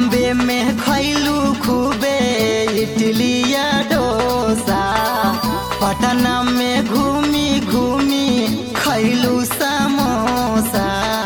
बॉम्बे में खैलू खूबे इडलिया डोसा, पटना में घूमी घूमी खैलू समोसा।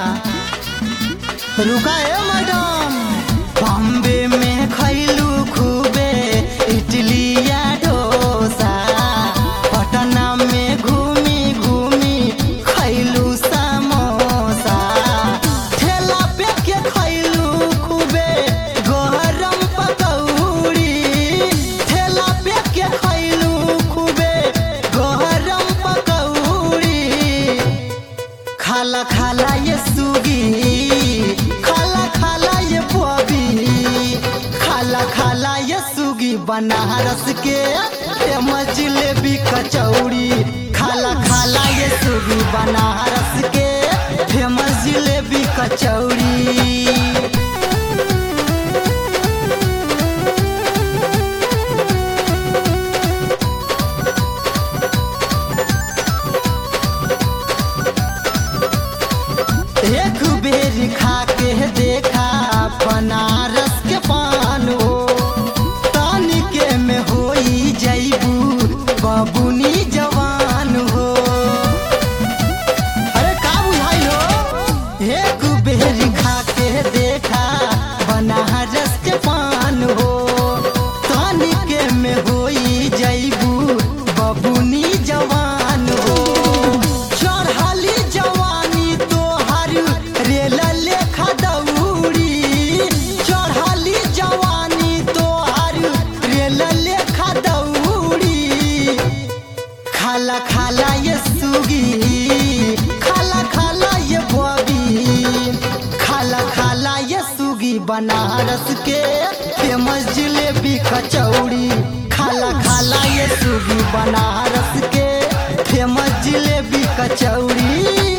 रुका है मैडम, बॉम्बे में खैलू खूबे इडलिया डोसा, पटना में घूमी घूमी खैलू समोसा। ठेला पे के खैलू खूबे गरम पकौड़ी, ठेला पे के खैलू खूबे गरम पकौड़ी। खाला खाला ये सुगी, खाला खाला ये बॉबी, खाला खाला ये सुगी बनारस के फेमस जिलेबी कचौड़ी। खाला खाला ये सुगी बनारस के फेमस जिलेबी कचौड़ी। एक बेर खा के देखा बनारस के पान हो, तनिके में होई जैबू बबुनी जवान हो। अरे का बुझाई हो, एक बेर खा के देखा बनारस के पान हो, तनिके में होई जैबू बबुनी जवान हो। चढ़ली जवानी तोहर रेल लेखा दौड़ी, चढ़ली जवानी तोहर रेल लेखा दौड़ी। खाला खाला ये सुगी, खाला खाला ये बॉबी, खाला खाला ये सुगी बनारस के फेमस जिलेबी कचौड़ी। खाला खाला ये सुगी बनारस के फेमस जिलेबी कचौड़ी।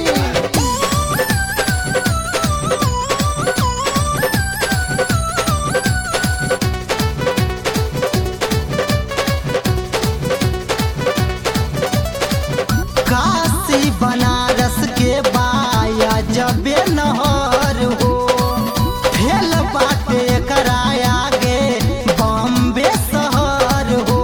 काशी बनारस के बाया जबे नहर हो, फेल बाटे कराया गे बॉम्बे शहर हो।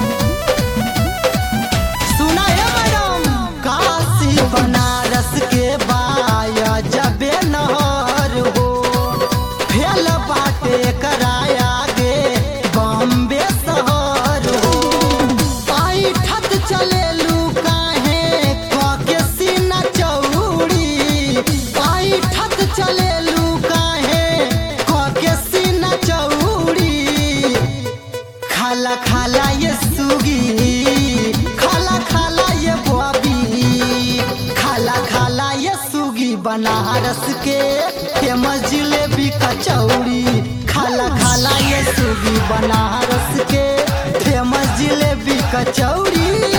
सुना है मैडम, काशी बनारस के बाया जबे नहर हो, फेल बाटे कराया गे बॉम्बे शहर हो। आई ठक चलेलू काहे कके सीना चौड़ी, आई ठक चलेलू काहे कके सीना चौड़ी। खाला खाला ये सुगी, खाला खाला ये बॉबी, खाला खाला ये सुगी बनारस के फेमस जिलेबी कचौड़ी। खाला खाला ये सुगी बनारस के फेमस जिलेबी कचौड़ी।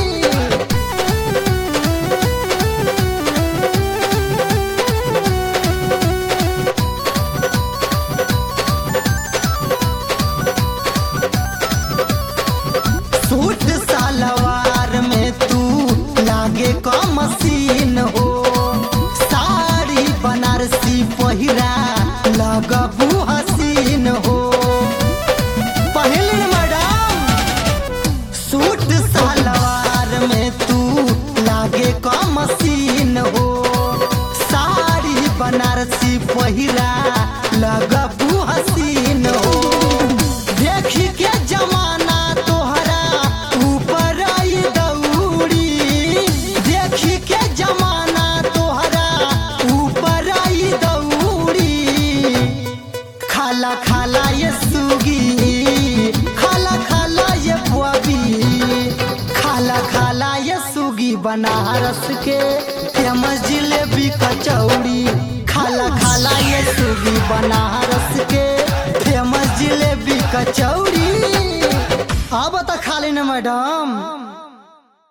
सूट सलवार में तू लागे का मशीन हो, साड़ी बनारसी पहिरा लगबू हसीन हो। पहिल मैडम, सूट सलवार में तू लागे का मशीन हो, साड़ी बनारसी पहिरा लगबू हसीन हो। देखी के जमाना तोहरा ऊपर आई दौड़ी, देखी के जमाना तोहरा ऊपर आई दौड़ी। खाला खाला ये सुगी, खाला खाला ये बॉबी, खाला खाला ये सुगी बनारस के फेमस जिलेबी कचौड़ी। खाला खाला ये सुगी बनारस के फेमस जिलेबी कचौड़ी। अब तो खा लेना मैडम।